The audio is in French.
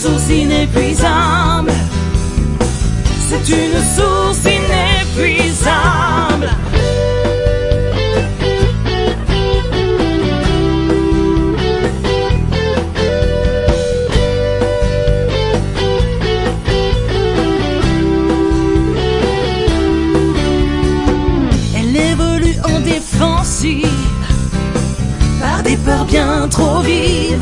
source inépuisable. C'est une source inépuisable. Elle évolue en défensive par des peurs bien trop vives.